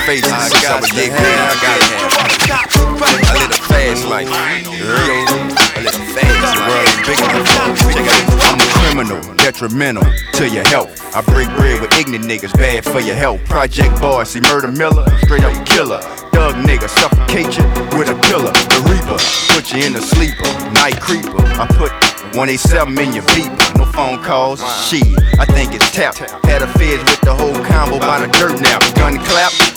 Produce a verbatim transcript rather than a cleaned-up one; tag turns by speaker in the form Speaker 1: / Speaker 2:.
Speaker 1: faces.
Speaker 2: I
Speaker 1: So
Speaker 2: got
Speaker 1: I
Speaker 2: to
Speaker 1: get
Speaker 2: have,
Speaker 1: good, I
Speaker 2: I
Speaker 1: got it. I live a fast life. I live a fast life. Big enough. Check it out.
Speaker 2: I'm a criminal, detrimental to your health. I break bread with ignorant niggas, bad for your health. Project boss, see Murder Miller, straight up killer. Thug nigga, suffocate you with a killer. The Reaper, put you in a sleeper. Night creeper, I put one eighty-seven in your beeper. No phone calls, shit, I think it's tapped. Had a feds with the whole combo by the dirt now. Gun clap,